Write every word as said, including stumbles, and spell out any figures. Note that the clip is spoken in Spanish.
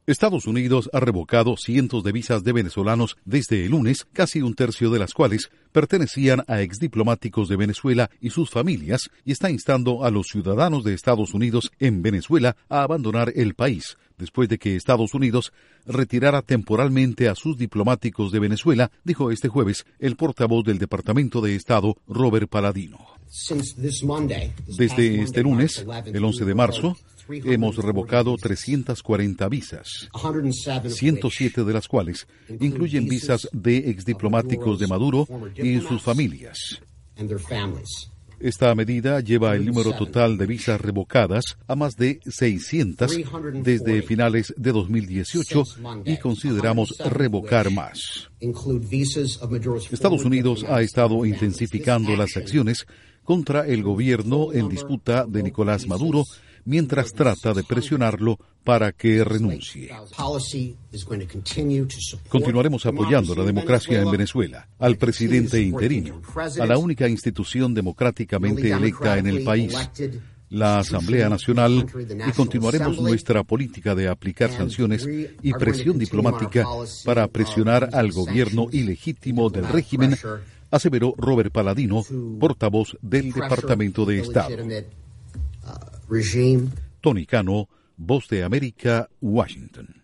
Estados Unidos ha revocado cientos de visas de venezolanos desde el lunes, casi un tercio de las cuales pertenecían a exdiplomáticos de Venezuela y sus familias, y está instando a los ciudadanos de Estados Unidos en Venezuela a abandonar el país, después de que Estados Unidos retirara temporalmente a sus diplomáticos de Venezuela, dijo este jueves el portavoz del Departamento de Estado, Robert Paladino. Desde este lunes, el once de marzo, hemos revocado trescientas cuarenta visas, ciento siete de las cuales incluyen visas de exdiplomáticos de Maduro y sus familias. Esta medida lleva el número total de visas revocadas a más de seiscientas desde finales de dos mil dieciocho y consideramos revocar más. Estados Unidos ha estado intensificando las acciones contra el gobierno en disputa de Nicolás Maduro mientras trata de presionarlo para que renuncie. Continuaremos apoyando la democracia en Venezuela, al presidente interino, a la única institución democráticamente electa en el país, la Asamblea Nacional, y continuaremos nuestra política de aplicar sanciones y presión diplomática para presionar al gobierno ilegítimo del régimen, aseveró Robert Paladino, portavoz del Departamento de Estado. Tony Cano, Voz de América, Washington.